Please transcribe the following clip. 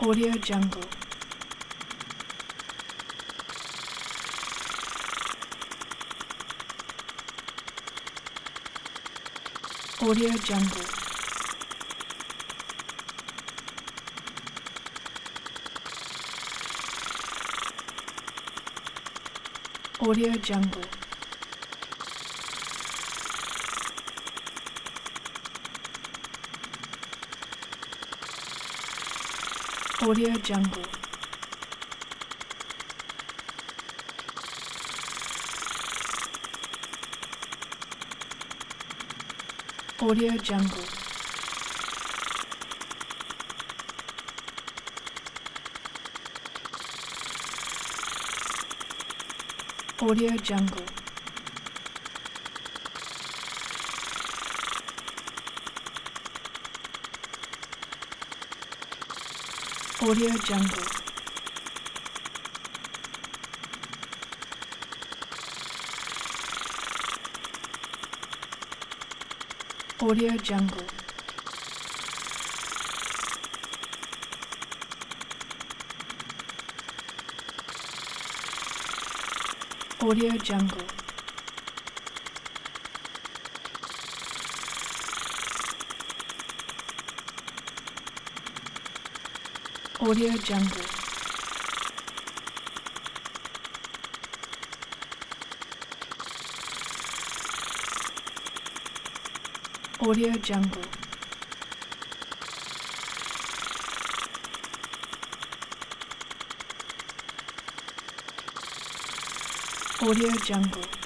Audio Jungle. Audio Jungle. Audio Jungle. Audio Jungle. Audio Jungle. Audio Jungle. Audio Jungle. Audio Jungle. Audio Jungle. Audio Jungle. Audio Jungle. Audio Jungle.